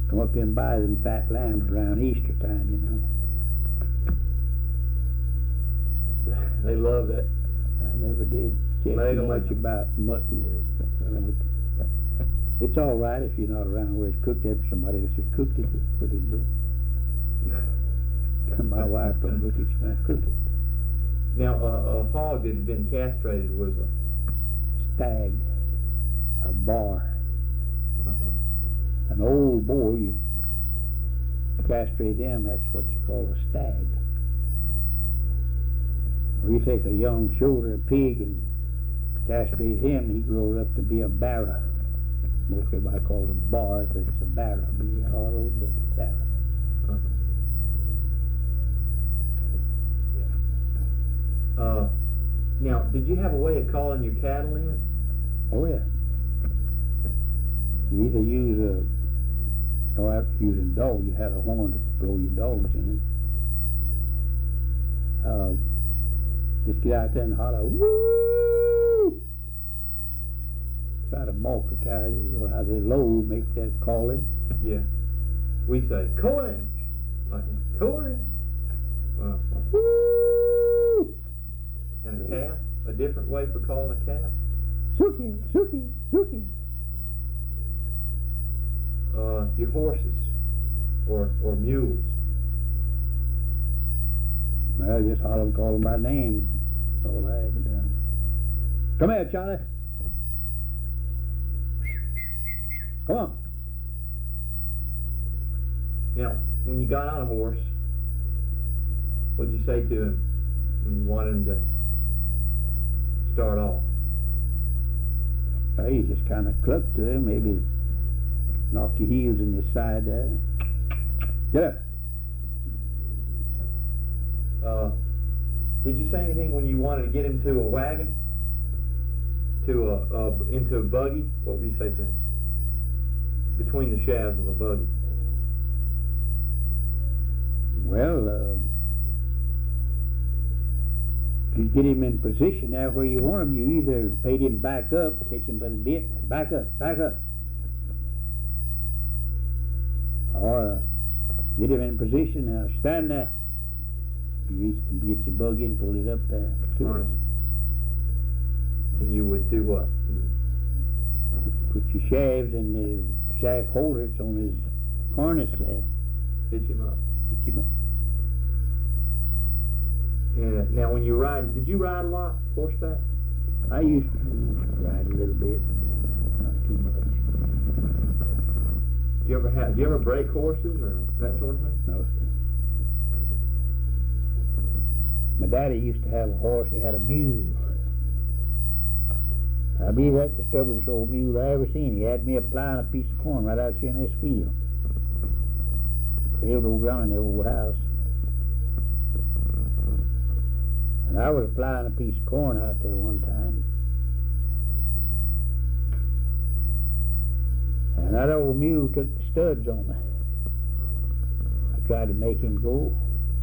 Come up here and buy them fat lambs around Easter time, you know. They love that. I never did care too much about mutton. It's all right if you're not around where it's cooked. If somebody else has cooked it, it's pretty good. My wife don't look at she won't cook it. Now, a hog that had been castrated was a stag or bar. Uh-huh. An old boar, you castrate them, that's what you call a stag. Well, you take a young shoulder pig and castrate him, he grows up to be a barra. Most everybody calls them bars, but it's a barra, B-A-R-O, barra. Uh-huh. Now, did you have a way of calling your cattle in? Oh, yeah. You either use after using dogs, you had a horn to blow your dogs in. Just get out there and holler, woo! Try to balk a cow, you know how they low, make that calling. Yeah. We say, coinage! Like, coinage! Woo! And a calf? A different way for calling a calf? Suki, suki, suki. Your horses or mules. Well, just holler and call them by name. That's all I ever done. Come here, Charlie. Come on. Now, when you got on a horse, what'd you say to him when you wanted him to start off? Well, you just kind of cluck to him, maybe knock your heels in his side there. Get up. Did you say anything when you wanted to get him to a wagon? Into a buggy? What would you say to him? Between the shafts of a buggy. Well, if you get him in position there where you want him, you either paid him back up, catch him by the bit, back up, or get him in position, now stand there. You reach and get your buggy and pull it up there. Harness. And you would do what? Put your shafts in the shaft holders on his harness there. Hitch him up. Hitch him up. And now when you ride, did you ride a lot horseback? I used to ride a little bit, not too much. Do you ever break horses or that sort of thing? No, sir. My daddy used to have a horse, he had a mule. I believe that's the stubbornest old mule I ever seen. He had me plowing a piece of corn right out here in this field. Field over around in the old house. And I was plowing a piece of corn out there one time. And that old mule took the studs on me. I tried to make him go.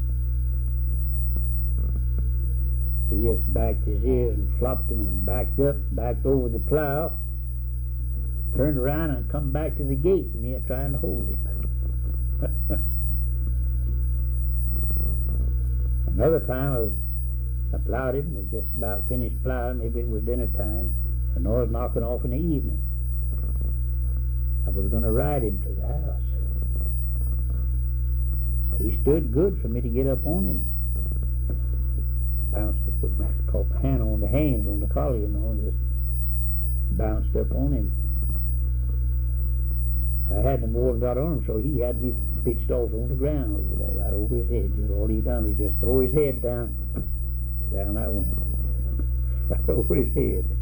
He just backed his ears and flopped him and backed up, backed over the plow, turned around and come back to the gate, and me trying to hold him. Another time I plowed him, was just about finished plowing, maybe it was dinner time, and I was knocking off in the evening. I was going to ride him to the house. He stood good for me to get up on him. Bounced to put my hand on the hands on the collar, you know, and just bounced up on him. I hadn't more than got on him, so he had me pitched off on the ground over there, right over his head. Just all he done was just throw his head down. Down I went, right over his head.